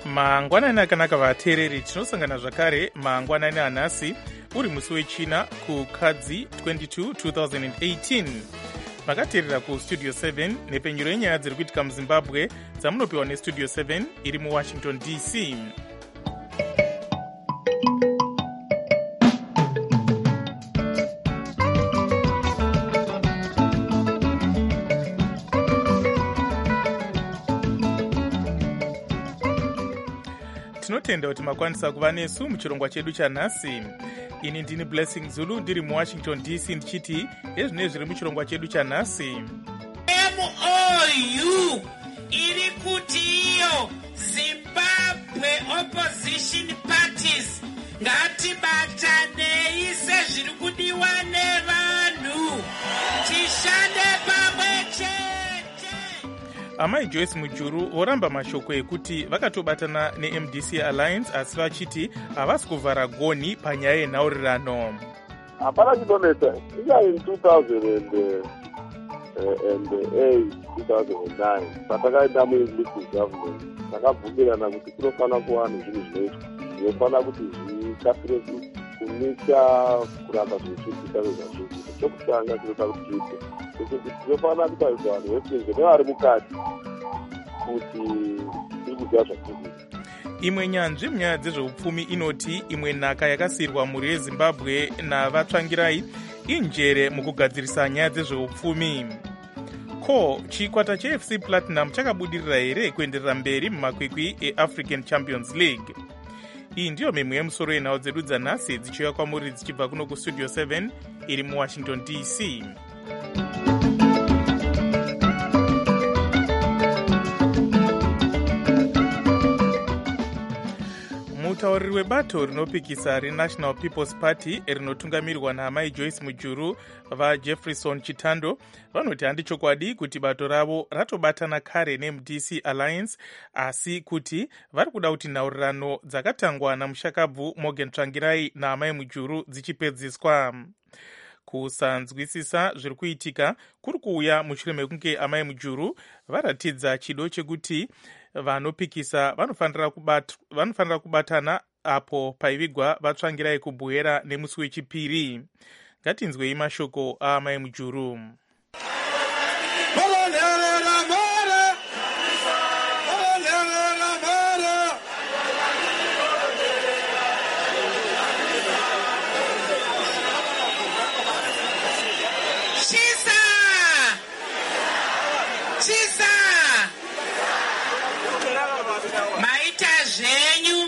mangwanani akanaka vateereri, tinosangana zvakare mangwanani anhasi uri musi wechina kukadzi 22 2018. makateerera kustudio 7 nepenyuro yenyaya dziri kuitika muzimbabwe dzamunopiwa nestudio 7 iri muwashington dc. tinotenda kuti makwanisa kuva nesu muchirongwa chedu chanhasi. ini ndini Blessing Zulu ndiri muwashington dc ndichiti ezvine zviri muchirongwa chedu chanhasi. MOU iri kuti iyo Zimbabwe opposition parties ngatibatanei sezviri kudiwa nevanhu, tishande pamwe chete. amai Joyce Mujuru voramba mashoko ekuti vakatobatana neMDC Alliance asi vachiti havasi kuvhara goni panyaya yenhaurirano. hapana chidoneta inga in 2008 2009 patakaenda muinglish government takabvumirana kuti kunofanira kuva nezvinhu zvinoitwa zvinofanira kuti zvikasire kumisa kuramba zvichiitika vezvazviita. chokutanga chinoda kuti chiite kuti tinofanira kutaridza vanhu vesinze nevari mukati kuti tiri kuziva zvatiri. imwe nyanzvi munyaya dzezveupfumi inoti imwe nhaka yakasiyirwa mhuri yezimbabwe navatsvangirai injere mukugadzirisa nyaya dzezveupfumi. ko chikwata chefc platinum chakabudirira here kuenderera mberi mumakwikwi eAfrican Champions League? iyi ndiyo mimwe yemusoro yenhau dzedu dzanhasi dzichiuya kwamuri dzichibva kuno kustudio 7 iri muwashington dc. mutauriri webato rinopikisa reNational People's Party rinotungamirwa naamai Joyce Mujuru vaJefferson Chitando vanoti handichokwadi kuti bato ravo ratobatana kare neMDC Alliance, asi kuti vari kuda kuti nhaurirano dzakatangwa namushakabvu Morgan Tsvangirai naamai Mujuru dzichipedziswa. kusanzwisisa zviri kuitika kuri kuuya mushure mekunge amai Mujuru varatidza chido chekuti vanopikisa vanofanira kubatana apo paivigwa vatsvangirai kubwera nemusi wechipiri. ngatinzwei mashoko aamai Mujuru. maita zvenyu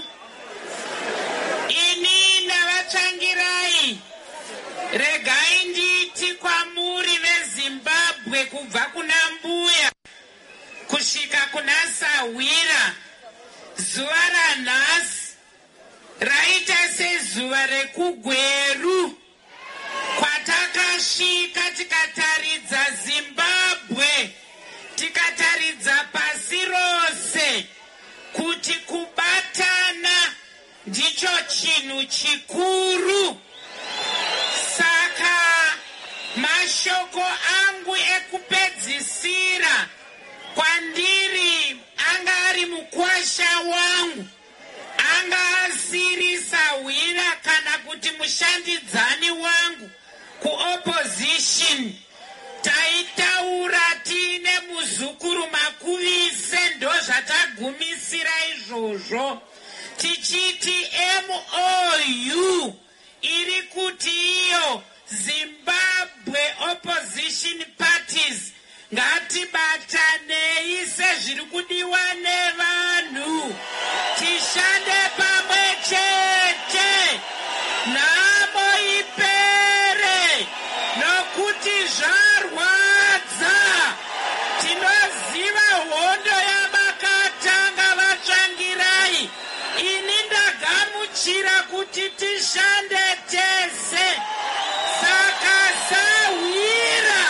ini navatsvangirai, regai nditi kwamuri vezimbabwe kubva kuna mbuya kusvika kuna sahwira, zuva ranhasi raita sezuva rekugweru kwatakasvika tikataridza Zimbabwe, tikataridza pasi rose kuti kubatana ndicho chinhu chikuru. saka mashoko angu ekupedzisira kwandiri anga ari mukwasha wangu, anga asiri sahwira kana kuti mushandidzani wangu kuopposition. taitaura tiine muzukuru makuvise, ndo zvatagumisira izvozvo tichiti MOU iri kuti iyo Zimbabwe opposition parties ngatibatanei sezviri kudiwa nevanhu, tishande pamwe chete, nhamo ipere nokuti zvarwadza. tinoziva hondo yamakatanga vatsvangirai, ini ndagamuchira kuti tishande tese. saka sahwira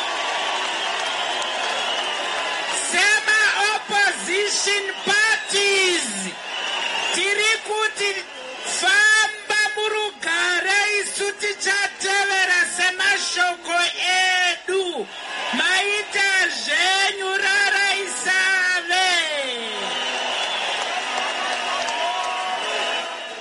sema opposition parties tiri kuti famba murugare, isu tichatevera semashoko edu. maita zvenyu raraisave.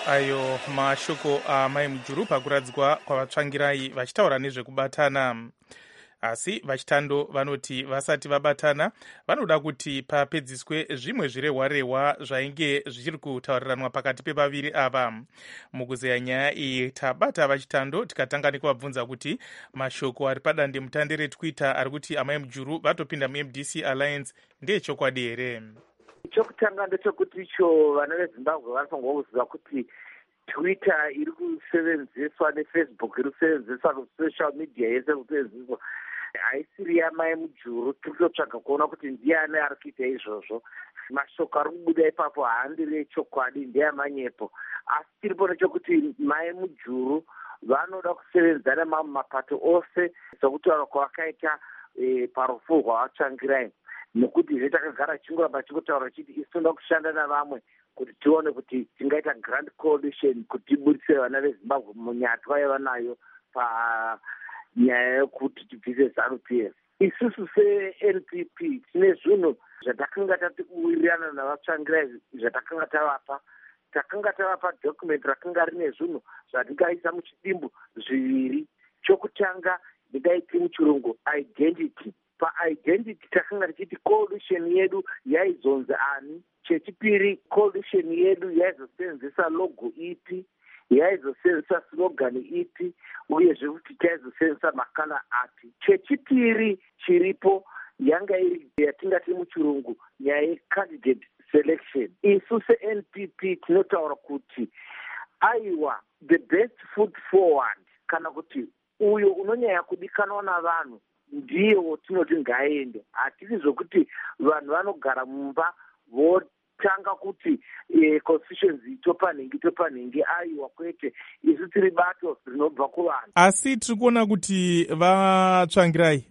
ayo mashoko amai mujuru pakuradzwa kwavatsvangirai vachitaura nezvekubatana. Asi vachitando vanoti vasati vabatana vanoda kuti papedziswe zvimwe zvirehwa-rehwa zvainge zvichiri kutauriranwa pakati pevaviri ava. Mukuzeya nyaya iyi tabata vachitando tikatanga nekuvabvunza kuti mashoko ari padande mutande reTwitter ari kuti amai mujuru vatopinda muMDC Alliance ndeechokwadi here? Chokutanga ndechekuti icho vana veZimbabwe vanofanirwa kuziva kuti Twitter iri kusevenzeswa neFacebook iri kusevenzeswa kusocial media yese kusevenzeswa haisiri yamai mujuru. Tiri kutotsvaga kuona kuti ndiani ari kuita izvozvo. Mashoko ari kubuda ipapo haandiri echokwadi, ndeyamanyepo. Asi tiripo nechokuti mai mujuru vanoda kusevenzana mamwe mapato ose sokutaura kwavakaita parufu rwavatsvangirai, nekuti zvetakagara chingoramba chikutaura chiti isi toda kushanda navamwe kuti tione kuti tingaita grand coalition kuti tibudise vana veZimbabwe munyatwa yavanayo panyaya yekuti tibvise ZANU-PF. Isusu se-NPP tine zvinhu zvatakanga tatikuwirirana navatsvangirai zvatakanga tavapa. Takanga tavapa document rakanga rine zvinhu zvatingaisa muchidimbu zviviri. Chokutanga ndingaiti muchirungu identity. Pa-identity takanga tichiti coalition yedu yaizonzi ani. Chechipiri, coalition yedu yaizosenzesa logo ipi, yaizosenzesa slogan ipi, uyezve kuti taizosenzesa makala api. Chechipiri chiripo yanga iri yatingati muchirungu nyaya yecandidate selection. Isu se-NPP tinotaura kuti aiwa the best foot forward, kana kuti uyo unonyanya kudikanwa navanhu ndiye wotinoti ngaende. Hatisi zvokuti vanhu vanogara mumba votanga kuti constituency topanhingi aiwa kwete. Isu tiri bato rinobva kuvanhu. Asi tiri kuona kuti vatsvangirai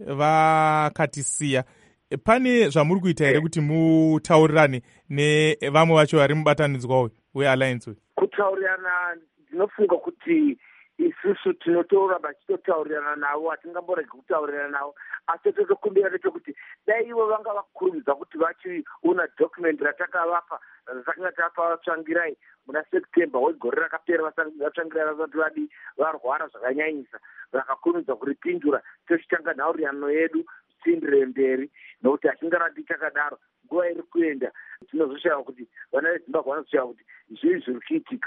vakatisiya. Pane zvamuri kuita here kuti mutaurirane nevamwe vacho vari mubatanidzwa wealliance? Kutaurirana ndinofunga kuti isusu tinotoramba tichitotaurirana navo, hatingamboregi kutaurirana navo. Asi totokumbira nechekuti dai ivo vanga vakurumidza kuti vachiona document ratakavapa ratakanga tapa vatsvangirai muna September wegore rakapera, vatsvangirai vasati varwara zvakanyanyisa, vakakurumidza kuripindura, tochitanga nhaurirano yedu tiindire mberi, nokuti hatingarati takadaro. Nguva iri kuenda tinozoshava kuti vana veZimbabwe vanozoshava kuti zvii zviri kuitika.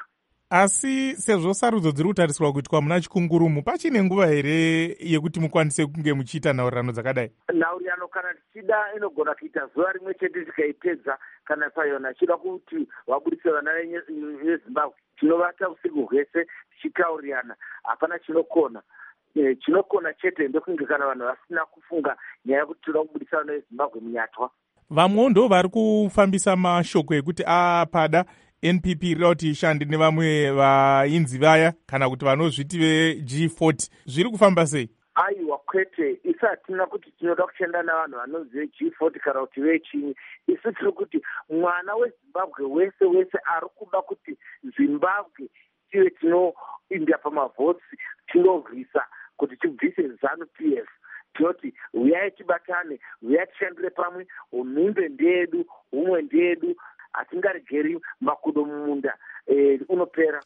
Asi sezvo sarudzo dziri kutarisirwa kuitwa muna Chikungurumu, pachine nguva here yekuti mukwanise kunge muchiita nhaurirano dzakadai? Nhaurirano kana tichida inogona kuita zuva rimwe chete tikaipedza. Kana payona achida kuti vabudise vana veZimbabwe, tinovata usiku hwese tichitaurirana, hapana chinokona. Chinokona chete ndokunge kana vanhu vasina kufunga nyaya yekuti toda kubudisa vana veZimbabwe munyatwa. Vamwewo ndo vari kufambisa mashoko ekuti pada NPP rida kuti ishande nevamwe vainzi vaya kana kuti vanozviti veG40. Zviri kufamba sei? Aiwa kwete, isu hatina kuti tinoda kushanda navanhu vanonzi veG40 kana kuti vechinyi. Isu tiri kuti mwana weZimbabwe wese ari kuda kuti Zimbabwe tive tinoinda pamavhotsi, tinorwisa kuti tibvise ZANU-PF. Tinoti uyai tibatane, uyai tishandire pamwe, unhumbe ndedu, umwe ndedu, hatingaregeri makudo mumunda unopera.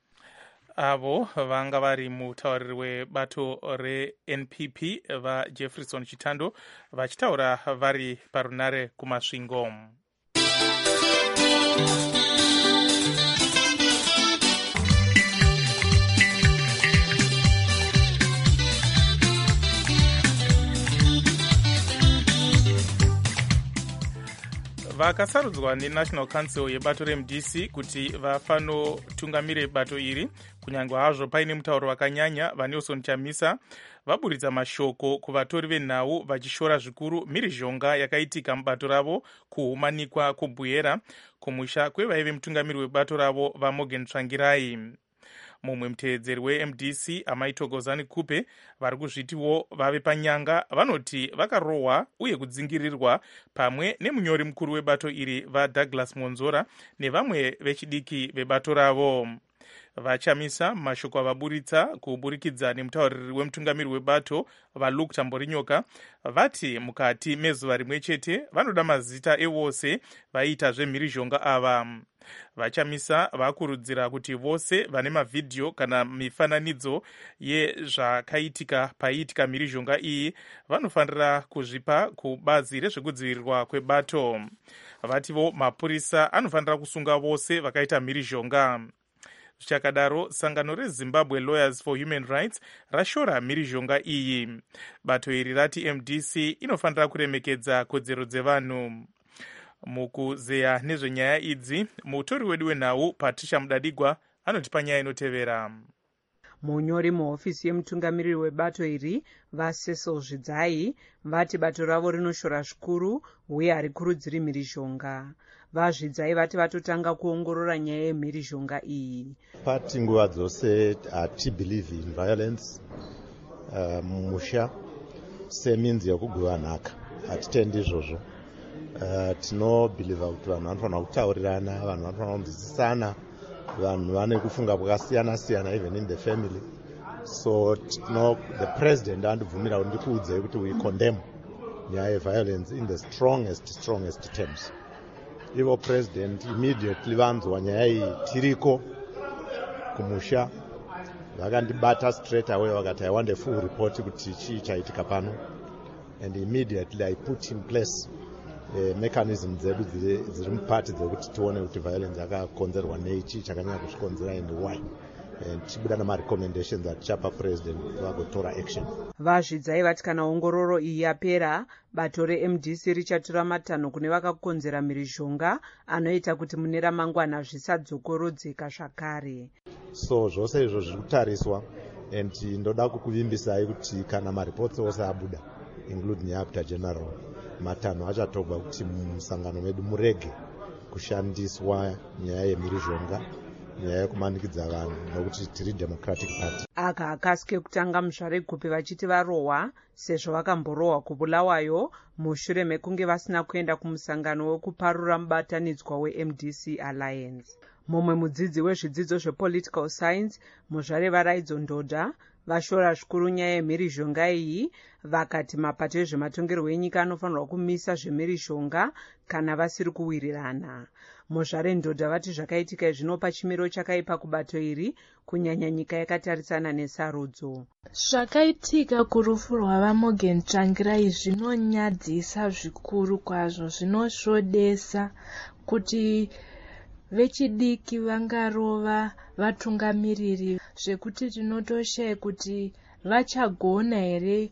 Avo vanga vari mutauriri webato reNPP vaJefferson Chitando vachitaura vari parunare kumasvingo. Vakasarudzwa neNational Council yebato reMDC kuti vafanotungamire bato iri, kunyange hazvo paine mutauro wakanyanya, vaNelson Chamisa vaburitsa mashoko kuvatori venhau vachishora zvikuru mhirizhonga yakaitika mubato ravo kuhumanikwa kubuyera kumusha kwevaive mutungamiri webato ravo vaMorgan Tsvangirai. Mumwe muteedzeri weMDC Amai Thokozani Kupe vari kuzvitiwo vave panyanga vanoti vakarohwa uye kudzingirirwa pamwe nemunyori mukuru webato iri vaDouglas Monzora nevamwe vechidiki vebato ravo. vachamisa mashoko avaburitsa kuburikidza nemutauriri wemutungamiri webato vaLuke Tamborinyoka vati mukati mezuva rimwe chete vanoda mazita evose vaiita zvemhirizhonga ava. Vachamisa vakurudzira kuti vose vane mavhidhiyo kana mifananidzo yezvakaitika paiitika mhirizhonga iyi vanofanira kuzvipa kubazi rezvekudzivirirwa kwebato. Vativo mapurisa anofanira kusunga vose vakaita mhirizhonga. Zvichakadaro, sangano reZimbabwe Lawyers for Human Rights rashora mhirizhonga iyi. Bato iri rati MDC inofanira kuremekedza kodzero dzevanhu. Mukuzeya nezvenyaya idzi, mutori wedu wenhau Patricia Mudadigwa anotipa nyaya inotevera. Munyori muhofisi yemutungamiriri webato iri vaCecil Zvidzai vati bato ravo rinoshora zvikuru uye harikurudziri mhirizhonga. VaZvidzai vati vatotanga kuongorora nyaya yemhirizhonga iyi. Pati nguva dzose hatibelieve in violence mumusha seminzi yekuguva nhaka, hatitendi izvozvo. Tinobhiliva kuti vanhu vanofanira kutaurirana, vanhu vanofanira kunzwisisana, vanhu vane kufunga kwakasiyana siyana even in the family. So the president andibvumira kuti ndikuudzei kuti we condemn nyaya yeviolence in the strongest terms. Ivo president immediately vanzwa nyaya iyi tiriko kumusha vakandibata straight away vakati I want a full report kuti chii chaitika pano, and immediately I put in place mechanism dzedu dziri mupati dzekuti tione kuti violence yakakonzerwa nei, chii chakanyanya kuzvikonzera and why, and tichibuda namarecommendations atichapa president vagotora action. VaZvidzai vati kana ongororo iyi yapera, bato reMDC richatora matanho kune vakakonzera mhirizhonga anoita kuti mune ramangwana zvisadzokorodzeka zvakare. So zvose izvo zviri kutariswa, and ndoda kukuvimbisai kuti kana maripotsi ose abuda including yeAuditor General, matanho achatogwa kuti musangano medu murege kushandiswa nyaya yemhirizhonga, nyaya yekumanikidza vanhu, nokuti tiri Democratic Party. Aka akasike kutanga muzvaregupi vachiti varohwa sezvo vakamborohwa kubulawayo mushure mekunge vasina kuenda kumusangano wekuparura mubatanidzwa weMDC Alliance. Mumwe mudzidzi wezvidzidzo zvepolitical science muzvare varaidzo Ndodha vashora zvikuru nyaya yemhirizhonga iyi, vakati mapato ezvematongerwo enyika anofanirwa kumisa zvemhirizhonga kana vasiri kuwirirana. Muzvare Ndodha vati zvakaitika zvinopa chimiro chakaipa kubato iri, kunyanya nyika yakatarisana nesarudzo. Zvakaitika kurufu rwavaMorgan Tsvangirai zvinonyadzisa zvikuru kwazvo, zvinosvodesa kuti vechidiki vangarova vatungamiriri, zvekuti tinotoshaya kuti vachagona here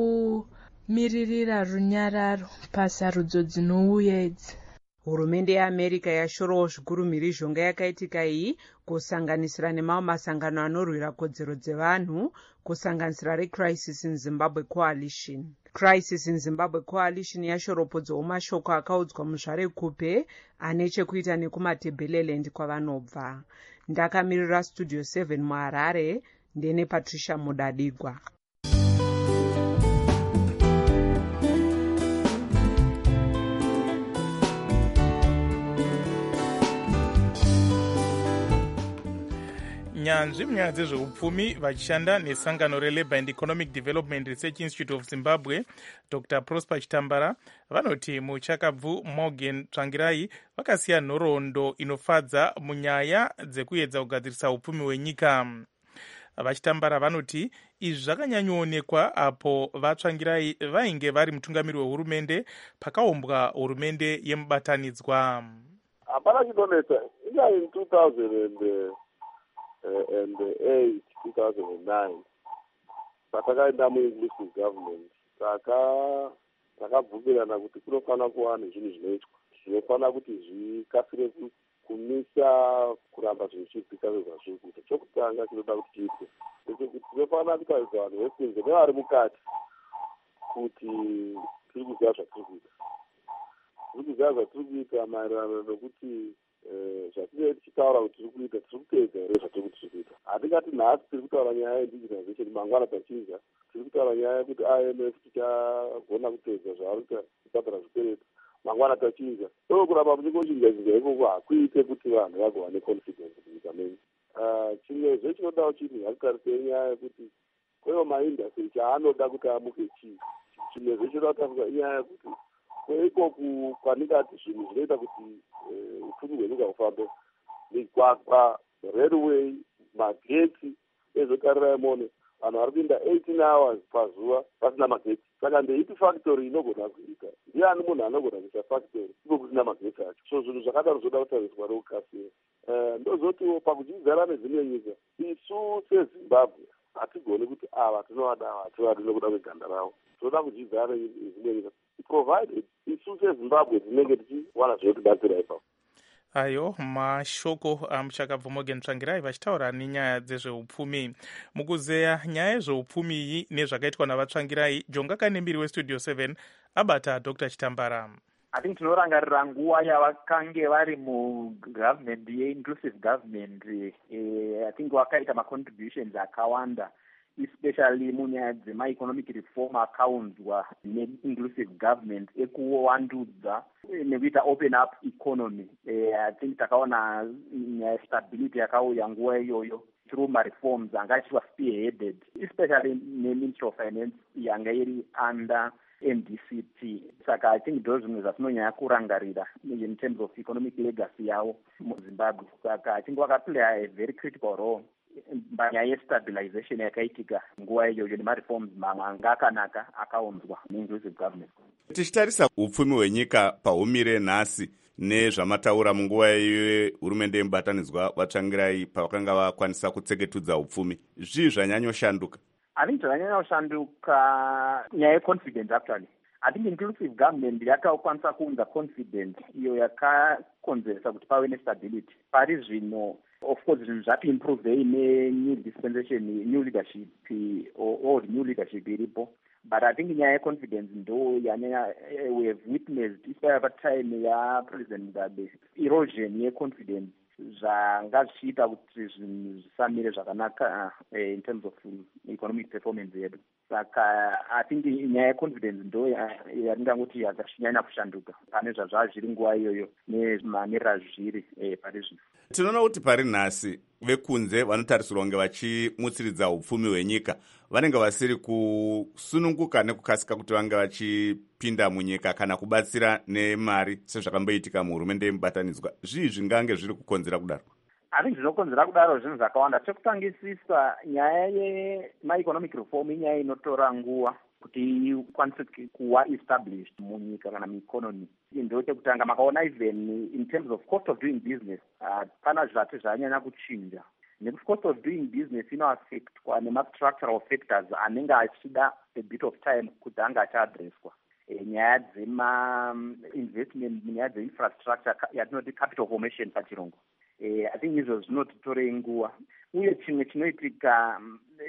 kumiririra runyararo pasarudzo dzinouya idzi. Hurumende yeAmerica yashorawo zvikuru mhirizhonga yakaitika iyi, kusanganisira nemamwe masangano anorwira kodzero dzevanhu, kusanganisira reCrisis in Zimbabwe Coalition. Crisis in Zimbabwe Coalition yashoropodzawo mashoko akaudzwa muzvarekupe ane chekuita nekumaTebeleland kwavanobva. Ndakamirira Studio 7 muHarare, ndine Patricia Mudadigwa. Nyanzvi munyaya dzezveupfumi vachishanda nesangano reLabour and Economic Development Research Institute of Zimbabwe, Dr. Prosper Chitambara, vanoti muchakabvu Morgan Tsvangirai vakasiya nhoroondo inofadza munyaya dzekuedza kugadzirisa upfumi hwenyika. Vachitambara vanoti izvi zvakanyanyoonekwa apo vaTsvangirai vainge vari mutungamiri wehurumende pakaumbwa hurumende yemubatanidzwa. Hapana chinonetsa, inga in 2008, 2009 patakaenda muinclusive government takabvumirana kuti kunofanira kuva nezvinhu zvinoitwa zvinofanira kuti zvikasire kumisa kuramba zvichiitika zvezvazviri kuita. Chokutanga chinoda kuti chiitwe ndechekuti tinofanira kutaridza vanhu vekunze nevari mukati kuti tiri kuziva zvatiri kuita, maererano nokuti zvatinenge tichitaura kuti tiri kuita tiri kuteedza here zvatiri kuti tiri kuita. Hatingati nhasi tiri kutaura nyaya yendigitization mangwana tachinja, tiri kutaura nyaya yekuti IMF tichagona kuteedza zvavari kuita kubhadhara zvikwereti mangwana tachinja. So kuramba muchingochinja ikoko hakuite kuti vanhu vagova neconfidence munyika menyu. chimwezve chinodawo chiti ngatitarise nyaya yekuti kwewo maindastry chaanoda kuti amuke chii. Chimwezve chinoda kutariswa inyaya yekuti kweikoku kwanikati zvinhu zvinoita kuti upfumi hwenyika hufambe, migwagwa, railway, magetsi. Ezvekarirai mone vanhu vari kuinda 18 hours pazuva pasina magetsi. Saka ndeipi factory inogona kuita? Ndiani munhu anogona kuita factory iko kusina magetsi acho? So zvinhu zvakadaro zvoda kutariswa nekukasira. Ndozotiwo pakuchidzana nezvimwe nyika, isu sezimbabwe hatigoni kuti ava tinovada hativadi nokuda kweganda ravo. Tinoda kuchidzana nezvimwe nyika provided isu sezimbabwe tinenge tichiwana zvinotibatsira ipapo. Ayo mashoko amuchakabva Morgan Tsvangirai vachitaura nenyaya dzezveupfumi. Mukuzeya nyaya yezveupfumi iyi nezvakaitwa navatsvangirai, Jonga Kanembiri westudio 7 abata Dr. Chitambara. I think tinorangarira nguva yavakange vari mugovernment ye-inclusive government. I think vakaita ma-contributions akawanda, especially munyaya dzema-economic reform akaunzwa ne-inclusive government ekuwandudza nekuita open up economy. I think takaona nyaya stability yakauya nguva iyoyo through ma-reforms anga achiva spearheaded, especially ne-Ministry of Finance yanga iri under NDCT. Saka I think those zvimwe zvatinonyanya kurangarira in terms of economic legacy yavo muZimbabwe. Saka I think vakaplay a very critical role panyaya yestabilization yakaitika nguva iyoyo nemareforms mamwe anga akanaka akaunzwa ne-inclusive government. Tichitarisa upfumi hwenyika pahumire nhasi nezvamataura munguva yehurumende yemubatanidzwa watsvangirai pavakanga vakwanisa kutseketudza upfumi, zvii zvanyanyoshanduka? I think zvanyanyoshanduka nyaya yeconfidence actually. I think inclusive government yakakwanisa kuunza confidence iyo yakakonzeresa kuti pave nestability. Pari zvino of course zvinhu zvati improve ne-new dispensation, new leadership or new leadership iripo. But I think nyaya yeconfidence ndo yanyanya we have witnessed especially patime yaPresident Mugabe erosion yeconfidence zvanga zvichiita kuti zvinhu zvisamire zvakanaka in terms of economic performance yedu. Saka I think nyaya yeconfidence ndo yaringangoti yakanyanya kushanduka pane zvazviri nguva iyoyo nemanera zviri pari zvino. Tinoona kuti pari nhasi vekunze vanotarisirwa kunge vachimutsiridza upfumi hwenyika vanenge vasiri kusununguka nekukasika kuti vange vachipinda munyika kana kubatsira nemari sezvakamboitika muhurumende yemubatanidzwa. Zvii zvingange zviri kukonzera kudaro? I think zvinokonzera kudaro zvinhu zvakawanda. Chekutangisisa nyaya yema-economic reform inyaya inotora nguva kuti ikwanise kuwa established munyika kana mueconomy. Ndo chekutanga makaona even in terms of cost of doing business pana zvati zvanyanya kuchinja. Nekuti cost of doing business inoaffectwa nema-structural factors anenge achida a bit of time kuti anga achiadresswa. Nyaya dzema-investment munyaya dzeinfrastructure yatinoti capital formation pachirungu. I think izvo zvinotitore nguva. Uye chimwe chinoitika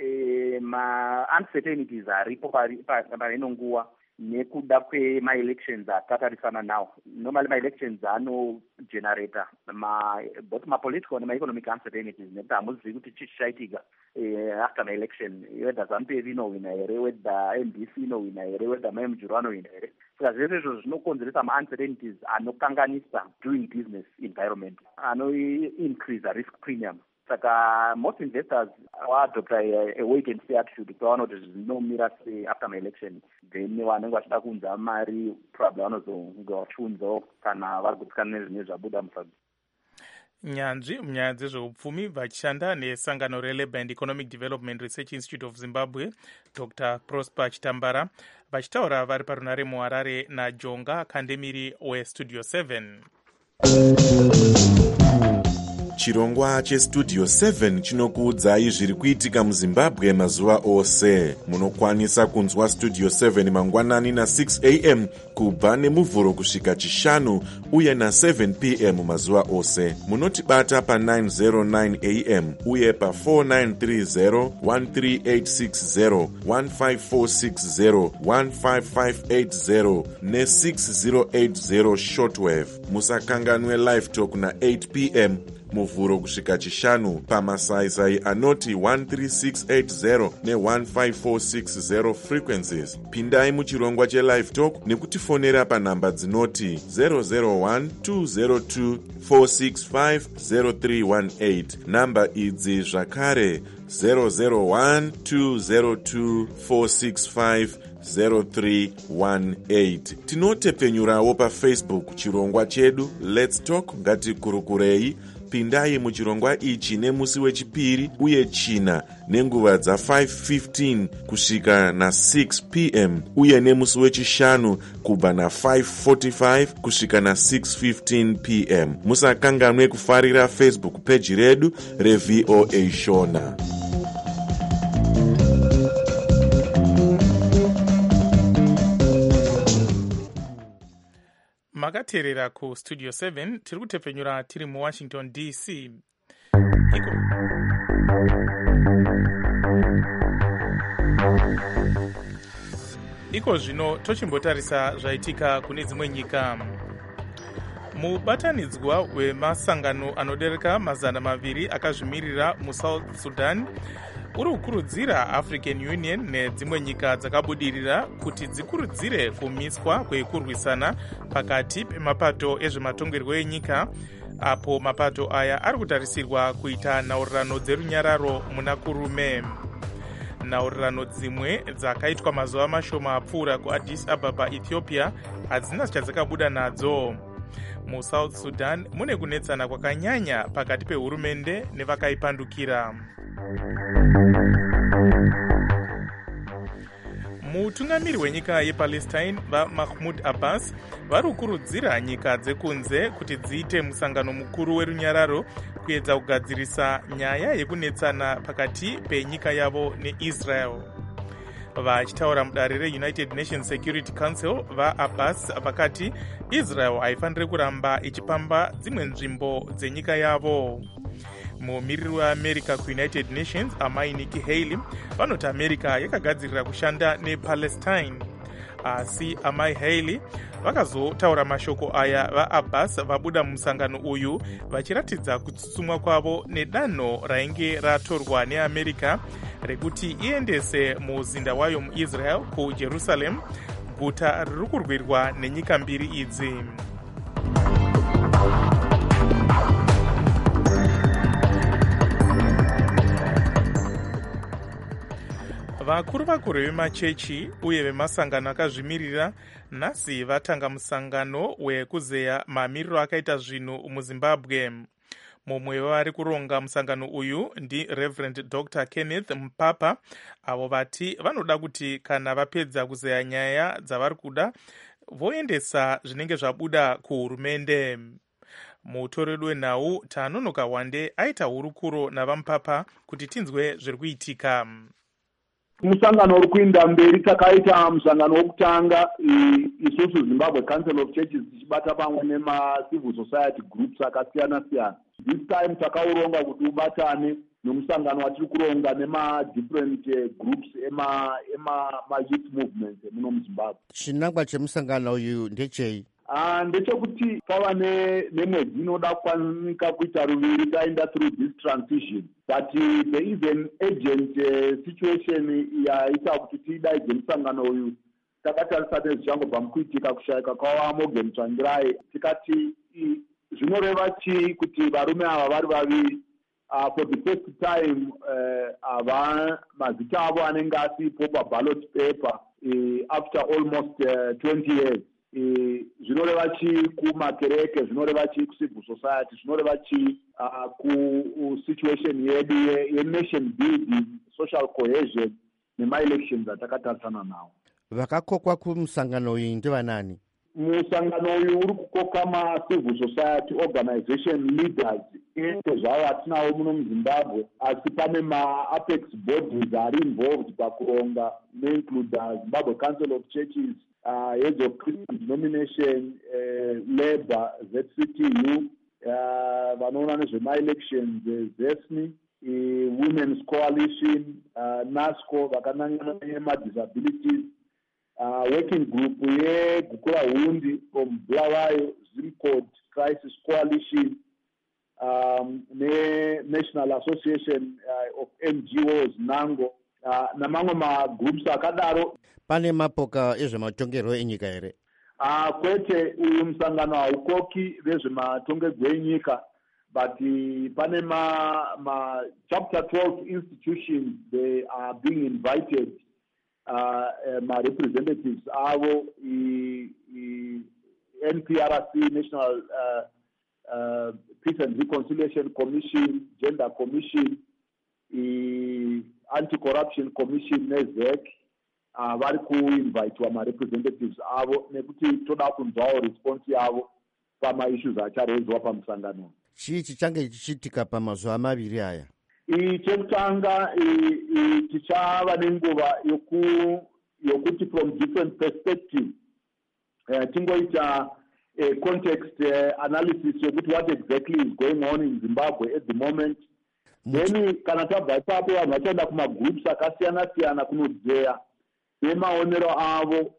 ma-uncertainties aripo parino nguva nekuda kwema-elections atatarisana nawo. Normally ma-elections anogenerator both ma-political nema-economic uncertainties nekuti hamuzivi kuti chii chichaitika after ma-election, whether ZANU-PF inowina here, whether NDC inowina here, whether Mai Mujuru anowina here. Saka zvese izvo zvinokonzeresa ma-uncertainties anokanganisa doing business environment, ano-increase risk premium. Saka most investors vaadopta a wait and see attitude kuvaona kuti zvinomira sei after my election, then vanenge vachida kuunza mari probably vanozonge vachiunzawo kana vari kutsikana nezvine zvabuda mufabhi. Nyanzvi munyaya dzezveupfumi vachishanda nesangano reLabour and Economic Development Research Institute of Zimbabwe, Dr. Prosper Chitambara vachitaura vari parunare muHarare naJonga Kanembiri westudio 7. Chirongwa chestudio 7 chinokuudzai zviri kuitika muZimbabwe mazuva ose. Munokwanisa kunzwa studio 7 mangwanani na6 am kubva nemuvhuro kusvika chishanu uye na7 pm mazuva ose. Munotibata pa909 am uye pa4930 13860 15460 15580 ne6080 shortwave. Musakanganwe live talk na8 pm muvhuro kusvika chishanu pamasaisai anoti 13680 ne15460 frequencies. Pindai muchirongwa chelive talk nekutifonera panhamba dzinoti 001-202-465-0318. Namba idzi zvakare 001-202-465-0318. Tinotepfenyurawo paFacebook chirongwa chedu Let's Talk Ngatikurukurei. Pindai muchirongwa ichi nemusi wechipiri uye china nenguva dza5:15 kusvika na6 p.m. uye nemusi wechishanu kubva na5:45 kusvika na6:15 p.m. Musakanganwe kufarira Facebook page redu reVOA Shona. Makateerera ku Studio 7 tiri kutepfenyura tiri mu Washington DC. Iko zvino tochimbotarisa zvaitika kune dzimwe nyika. Mubatanidzwa wemasangano anodereka 200 akazvimirira muSouth Sudan uri kukurudzira African Union nedzimwe nyika dzakabudirira kuti dzikurudzire kumiswa kwekurwisana pakati pemapato ezvematongerwo enyika, apo mapato aya ari kutarisirwa kuita nhaurirano dzerunyararo muna kurume. Nhaurirano dzimwe dzakaitwa mazuva mashoma apfuura kuAddis Ababa, Ethiopia, hadzina chadzakabuda nadzo. MuSouth Sudan mune kunetsana kwakanyanya pakati pehurumende nevakaipandukira. Mutungamiri wenyika yePalestine vaMahmoud Abbas vari kukurudzira nyika dzekunze kuti dziite musangano mukuru werunyararo kuedza kugadzirisa nyaya yekunetsana pakati penyika yavo neIsrael. Vachitaura mudare reUnited Nations Security Council, vaAbbas vakati Israel haifaniri kuramba ichipamba dzimwe nzvimbo dzenyika yavo. Mumiriri weAmerica kuUnited Nations, Amai Nikki Haley, vanoti America yakagadzirira kushanda nePalestine. Asi Amai Haley vakazotaura mashoko aya vaAbbas vabuda mumusangano uyu vachiratidza kutsutsumwa kwavo nedanho rainge ratorwa neAmerica rekuti iendese muzinda wayo muIsrael kuJerusalem, guta riri kurwirwa nenyika mbiri idzi. Vakuru vemachechi uye vemasangano akazvimirira nhasi vatanga musangano wekuzeya mamiriro akaita zvinhu muZimbabwe. Mumwe wavari kuronga musangano uyu ndi Reverend Dr. Kenneth Mpapa, avo vati vanoda kuti kana vapedza kuzeya nyaya dzavari kuda voendesa zvinenge zvabuda kuhurumende. Mutoreri wenhau Tanonoka Wande aita hurukuro navaMupapa kuti tinzwe zviri kuitika. Musangano uri kuenda mberi takaita musangano wokutanga isusu Zimbabwe Council of Churches tichibata pamwe nema-civil society groups akasiyana siyana. This time takauronga kuti ubatane nomusangano watiri kuronga nema-different groups ema-youth movements muno muZimbabwe. Chinangwa chemusangano uyu ndechei? Ndechekuti pava nemwedzi inoda kukwanika kuita ruviri taenda through this transition, but there is an urgent situation yaita kuti tidaidze musangano uyu. Takatarisa nezvichangobva mukuitika kushayika kwava Morgan Tsvangirai, tikati zvinoreva chii kuti varume ava vari vaviri for the first time mazita avo anenge asipo paballot paper after almost 20 years. Zvinoreva chii kumakereke, zvinoreva chii kucivil society, zvinoreva chii kusituation yedu yenation building, social cohesion nema-elections atakatarisana nawo. Vakakokwa kumusangano uyu ndivanani? Musangano uyu uri kukoka ma-civil society organization leaders ento zvavo atinawo muno muZimbabwe, asi pane ma-apex bodies ari involved pakuronga neinclude Zimbabwe Council of Churches, Heads of Christian Denomination, Labour, ZCTU, vanoona nezvema-elections, ZESNI, Women's Coalition, NASCO, vakanangana nema-disabilities, working group yeGukura Hundi from Bulawayo, Zimcod Crisis Coalition, ne-National Association of NGOs NANGO namamwe magroups akadaro. Pane mapoka ezvematongerwo enyika here? Kwete, uyu musangano haukoki vezvematongerwo enyika, but pane ma chapter 12 institutions, they are being invited, my representatives avo, NPRC, National Peace and Reconciliation Commission, Gender Commission, Anti-Corruption Commission, NEZEC, vari kuinvitwa ma-representatives avo nekuti toda kunzwawo response yavo pama-issues acharezwa pamusangano. Chii chichange chichiitika pamazuva maviri aya? Chekutanga tichava nenguva yokuti from different perspectives tingoita context analysis yokuti what exactly is going on in Zimbabwe at the moment. Then kana tabva ipapo vanhu vachaenda kumagroups akasiyana-siyana kunodzeya nemaonero avo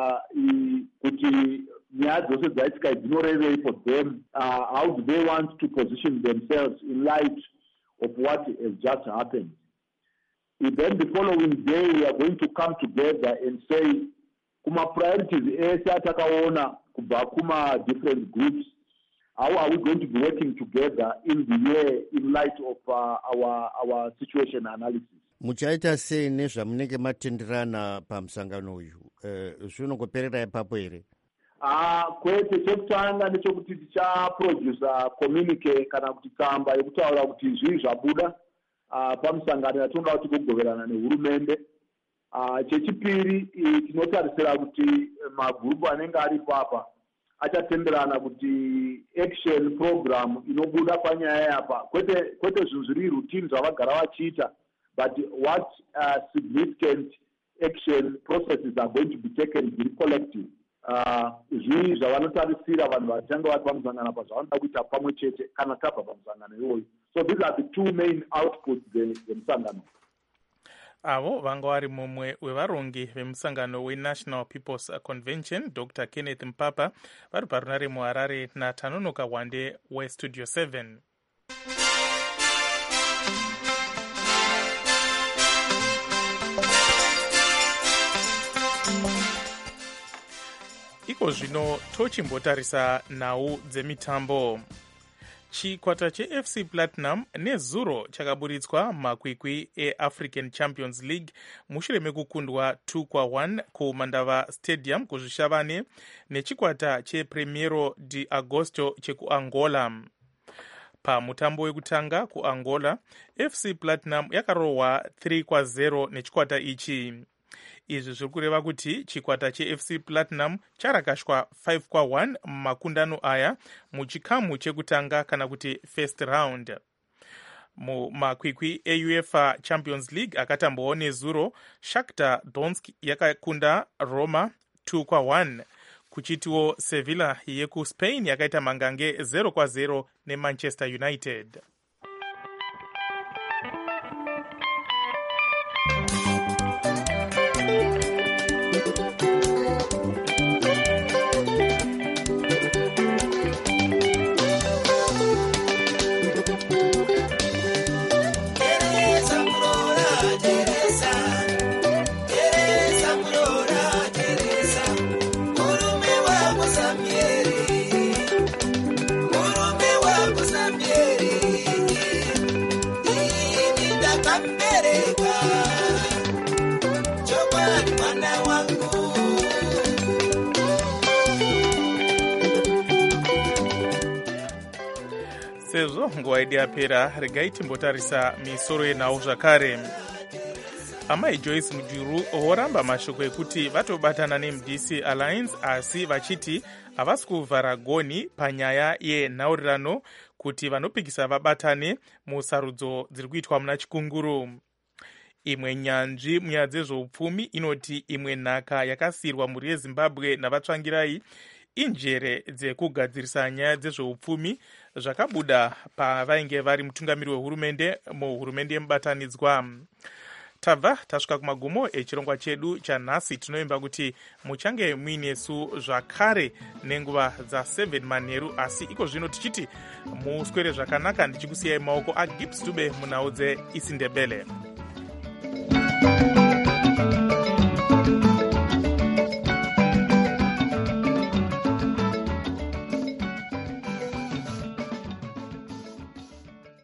kuti nyaya dzose dzaitika dzinorevei for them, how do they want to position themselves in light of what has just happened. Then the following day we are going to come together and say kuma priorities ese atakaona kubva kuma different groups, how are we going to be working together in the year in light of our situation analysis. Muchaita sei nezvamunenge matenderana pamusangano uyu? Zvinongoperera ipapo here? Kwete, chekutanga ndechekuti tichaproducer communique kana kuti tsamba yekutaura kuti zvii zvabuda pamusangano yatinoda kuti kugoverana nehurumende. Chechipiri, tinotarisira kuti magrupu anenge aripo apa achatenderana kuti action program inobuda panyaya yapa, kwete zvinhu zviri routine zvavagara vachiita, but what significant action processes are going to be taken zviri collective. Zvii zvavanotarisira vanhu vachange vari pamusangano apa zvavanoda kuita pamwe chete kana tabva pamusangano iwoyu. So these are the two main outputs vemusangano. Avo vanga vari mumwe wevarongi vemusangano weNational People's Convention, Dr. Kenneth Mpapa, vari parunare muHarare naTanonoka Wande weStudio 7. Iko zvino tochimbotarisa nhau dzemitambo. Chikwata cheFC Platinum nezuro chakaburitswa makwikwi eAfrican Champions League mushure mekukundwa 2-1 kuMandava Stadium kuzvishavane nechikwata chePrimeiro de Agosto chekuAngola. Pamutambo wekutanga kuAngola, FC Platinum yakarohwa 3-0 nechikwata ichi. Izvi zviri kureva kuti chikwata cheFC Platinum charakashwa 5-1 mumakundano aya muchikamu chekutanga kana kuti first round. Mumakwikwi eUEFA Champions League akatambawo nezuro, Shakhtar Donetsk yakakunda Roma 2-1, kuchitiwo Sevilla yekuSpain yakaita mangange 0-0 neManchester United. Sezvo nguva yedu yapera, regai timbotarisa misoro yenhau zvakare. Amai Joyce Mujuru voramba mashoko ekuti vatobatana neMDC Alliance, asi vachiti havasi kuvhara gonhi panyaya yenhaurirano kuti vanopikisa vabatane musarudzo dziri kuitwa muna Chikunguru. Imwe nyanzvi munyaya dzezveupfumi inoti imwe nhaka yakasiyirwa mhuri yeZimbabwe navatsvangirai injere dzekugadzirisa nyaya dzezveupfumi zvakabuda pavainge vari mutungamiri wehurumende muhurumende yemubatanidzwa. tabva tasvika kumagumo echirongwa chedu chanhasi. Tinoimba kuti muchange muinesu zvakare nenguva dza7 manheru, asi iko zvino tichiti muswere zvakanaka, ndichikusiyai maoko aGibbs Dube munhau dzeIsindebele.